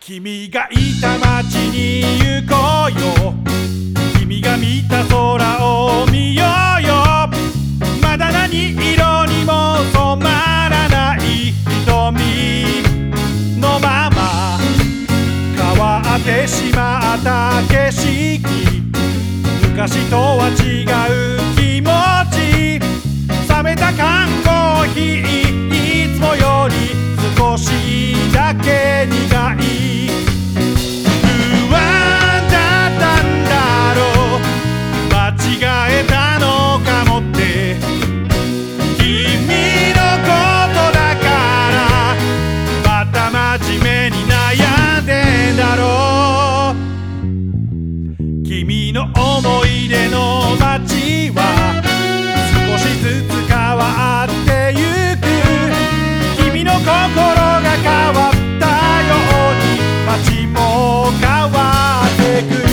君がいた街に行こうよ。君が見た空を見ようよ。まだ何色にも染まらない瞳のまま変わってしまった景色。昔とは違う気持ち。冷めた缶コーヒーいつもより少しだけ苦い。不安だったんだろう、間違えたのかもって。君のことだからまた真面目に悩んでんだろう。君の思い出の街は少しずつ変わってゆく。君の心が変わったように街も変わってく。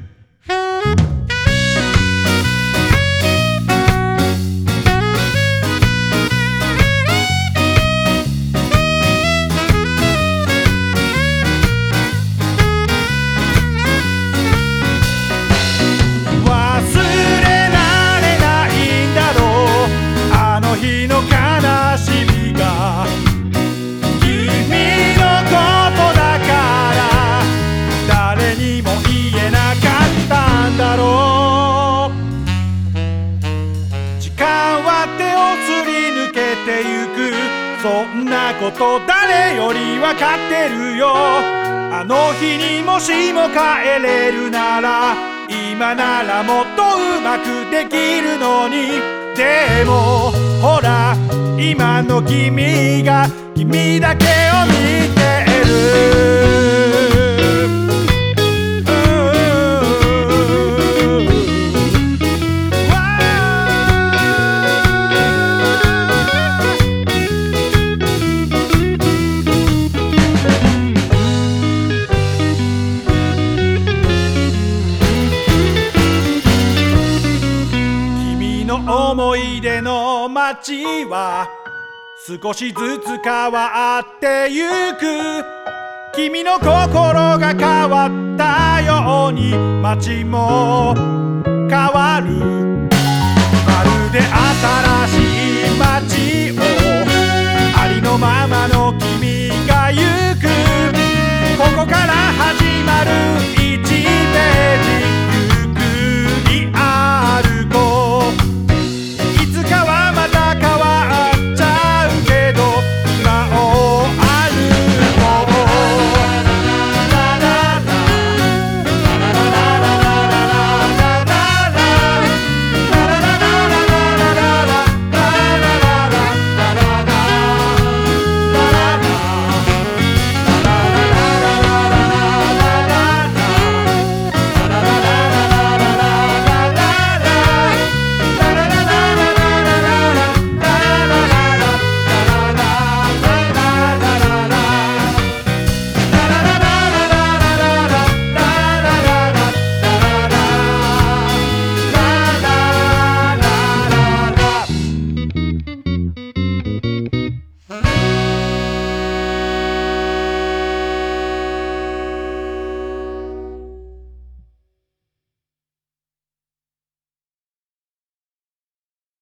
忘れられないんだろう、あの日の悲しみが。君のことだから誰にも言えなかったんだろう。時間は手をすり抜けてゆく。そんなこと誰よりわかってるよ。あの日にもしも帰れるなら今ならもっとうまくできるのに。でもほら今の君が君だけを見てる。君の思い出の街は少しずつ変わってゆく。君の心が変わったように街も変わる。まるで新しい街をありのままの君が行く。